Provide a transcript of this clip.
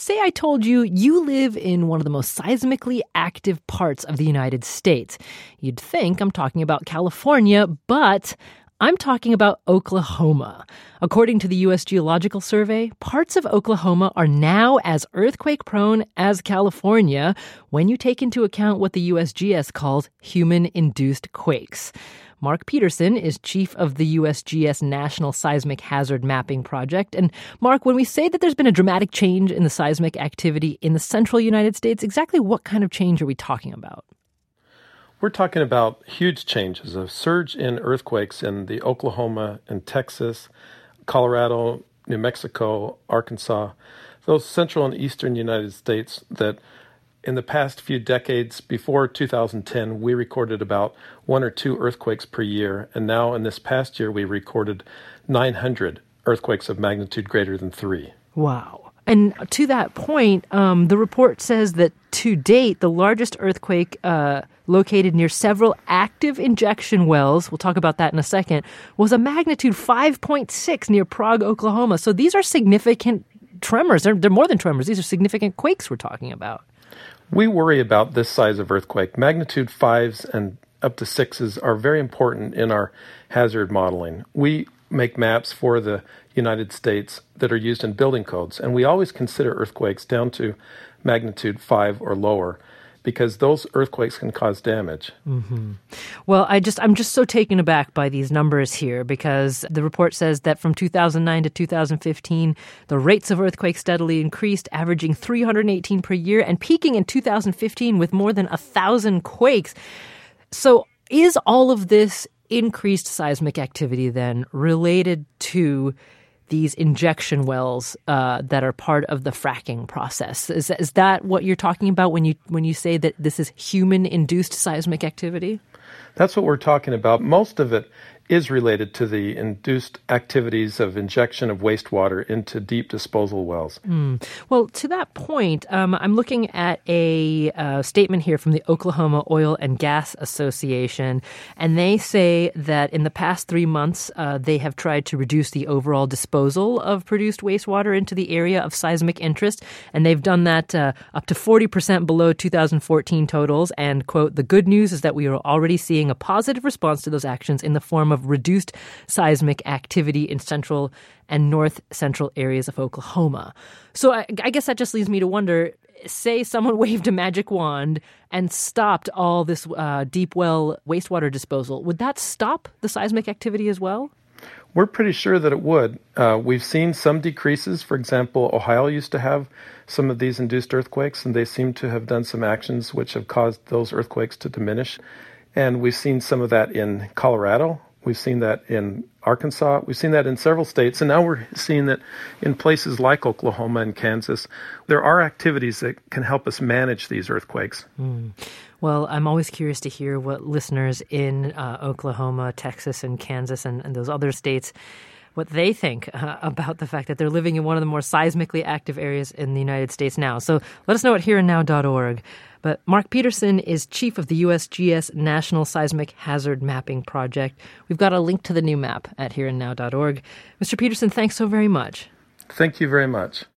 Say I told you you live in one of the most seismically active parts of the United States. You'd think I'm talking about California, but I'm talking about Oklahoma. According to the U.S. Geological Survey, parts of Oklahoma are now as earthquake-prone as California when you take into account what the USGS calls human-induced quakes. Mark Peterson is chief of the USGS National Seismic Hazard Mapping Project. And Mark, when we say that there's been a dramatic change in the seismic activity in the central United States, exactly what kind of change are we talking about? We're talking about huge changes, a surge in earthquakes in the Oklahoma and Texas, Colorado, New Mexico, Arkansas, those central and eastern United States that in the past few decades, before 2010, we recorded about 1 or 2 earthquakes per year. And now in this past year, we recorded 900 earthquakes of magnitude greater than 3. Wow. And to that point, the report says that to date, the largest earthquake located near several active injection wells, we'll talk about that in a second, was a magnitude 5.6 near Prague, Oklahoma. So these are significant tremors. They're more than tremors. These are significant quakes we're talking about. We worry about this size of earthquake. Magnitude 5s and up to 6s are very important in our hazard modeling. We make maps for the United States that are used in building codes, and we always consider earthquakes down to magnitude 5 or lower because those earthquakes can cause damage. Mm-hmm. Well, I'm just so taken aback by these numbers here because the report says that from 2009 to 2015, the rates of earthquakes steadily increased, averaging 318 per year and peaking in 2015 with more than 1,000 quakes. So is all of this increased seismic activity then related to these injection wells that are part of the fracking process? Is that what you're talking about when you say that this is human-induced seismic activity? That's what we're talking about. Most of it is related to the induced activities of injection of wastewater into deep disposal wells. Well, to that point, I'm looking at a statement here from the Oklahoma Oil and Gas Association, and they say that in the past 3 months, they have tried to reduce the overall disposal of produced wastewater into the area of seismic interest, and they've done that up to 40% below 2014 totals. And, quote, the good news is that we are already seeing a positive response to those actions in the form of reduced seismic activity in central and north central areas of Oklahoma. So I guess that just leads me to wonder, say someone waved a magic wand and stopped all this deep well wastewater disposal. Would that stop the seismic activity as well? We're pretty sure that it would. We've seen some decreases. For example, Ohio used to have some of these induced earthquakes, and they seem to have done some actions which have caused those earthquakes to diminish. And we've seen some of that in Colorado. We've seen that in Arkansas. We've seen that in several states. And now we're seeing that in places like Oklahoma and Kansas, there are activities that can help us manage these earthquakes. Well, I'm always curious to hear what listeners in Oklahoma, Texas, and Kansas and those other states, what they think about the fact that they're living in one of the more seismically active areas in the United States now. So let us know at hereandnow.org. But Mark Peterson is chief of the USGS National Seismic Hazard Mapping Project. We've got a link to the new map at hereandnow.org. Mr. Peterson, thanks so very much. Thank you very much.